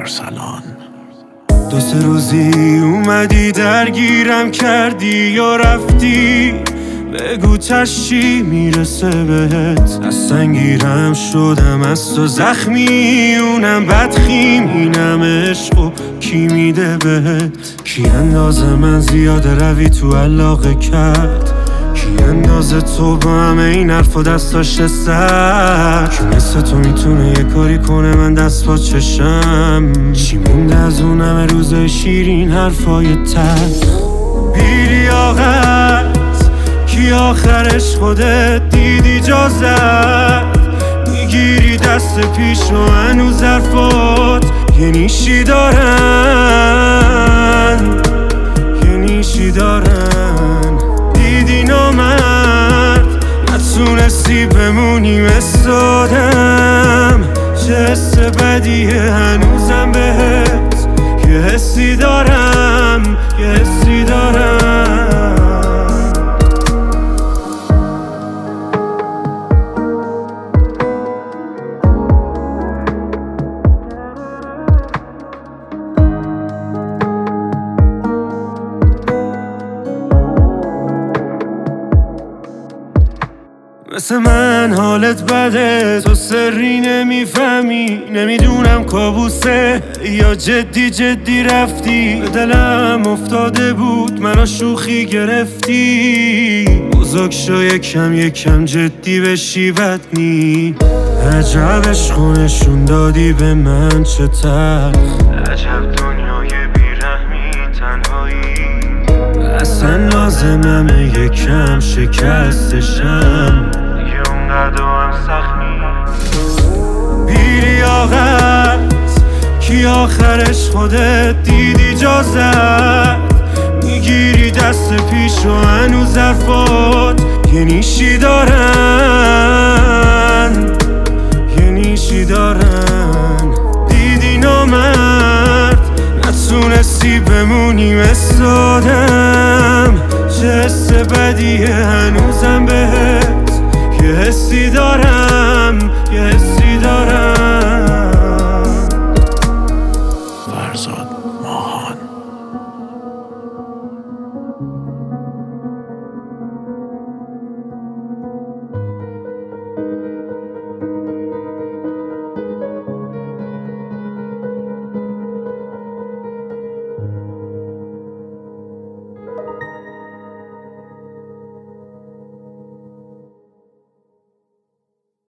ارسلان. دو سه روزی اومدی درگیرم کردی یا رفتی، بگو چشی میرسه بهت. از سنگیرم شدم از تو زخمی، اونم بدخیم، اینم عشق و کی میده بهت. کی اندازه من زیاده روی تو علاقه کرد، کی اندازه تو با همه این حرف و دستاش سر. کی مثل تو میتونه یه کاری کنه من دست با چشم. چی مونده از اون همه روزای شیرین حرفای تلخ. بی‌لیاقت کی آخرش خودت دیدی جا زد، میگیری دست پیش و هنوز حرفات یه نیشی دارن، یه نیشی دارن. دیدی نامرد نتونستی بمونی مثل آدم، چه حس بدیه هنوزم بهت یه حسی دارم، یه حسی دارم. مثل من حالت بده، تو سری نمیفهمی، نمیدونم کابوسه یا جدی جدی رفتی. به دلم افتاده بود منو شوخی گرفتی، بزرگ شو یکم یکم جدی بشی بد نی. عجب عشق نشون دادی به من چه تلخ، عجب دنیای بیرحمی تنهایی. اصلا لازممه یکم شکستشم، اونقدر هم سخمی. بی‌لیاقت کی آخرش خودت دیدی جا زد، میگیری دست پیش و هنوز حرفات یه نیشی دارن، یه نیشی دارن. دیدی نامرد نتونستی بمونی مثل آدم، چه حس بدیه هنوزم بهت یه حسی دارم.